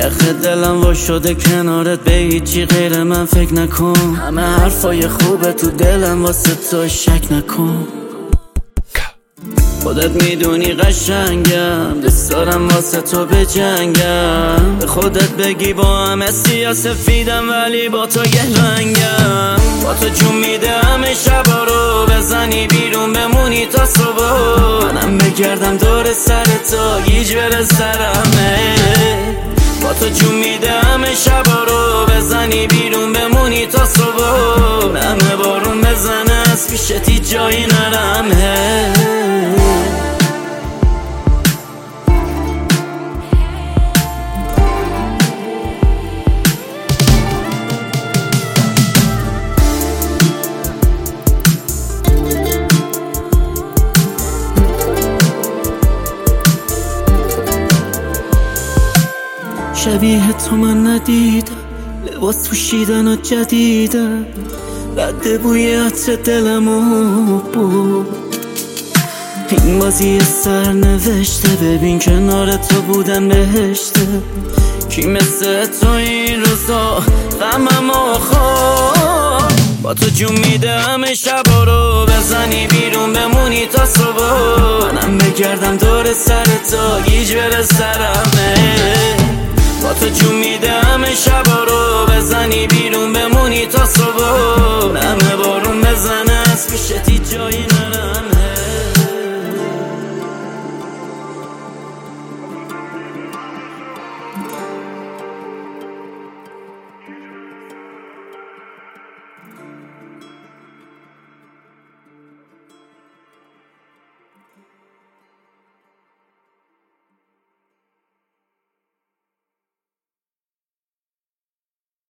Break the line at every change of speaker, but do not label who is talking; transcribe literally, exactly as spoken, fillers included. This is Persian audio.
یخ دلم وا شده کنارت، به هیچی غیر من فکر نکن. همه حرفای خوبه تو دلم واسه تو، شک نکن. خودت میدونی قشنگم، دوست دارم واسه تو بجنگم. به خودت بگی با همه سیاسفیدم ولی با تو گهرنگم. با تو جون میده همه شبا رو، بزنی بیرون بمونی تا صبح. منم بگردم دور سر تو، گیج بره سرمه. با تو جون میده همه شبا رو، بزنی بیرون بمونی تا صبح. همه بارون بزنه از پیشتی جایی نرمه. شبیه تو من ندیدم، لباس پوشیدن و جدیدم. رد بوی عطر دلمو بود. این بازی سر نوشته، ببین کنار تو بودن بهشته. کی مثل تو این روزا غممو خواه. با تو جون میده همه شبا رو، بزنی بیرون بمونی تا صبح. منم بگردم دور سر تو، گیج بره سرمه. با تو جون میده همه شبا رو، بزنی بیرون بمونی تا صبح.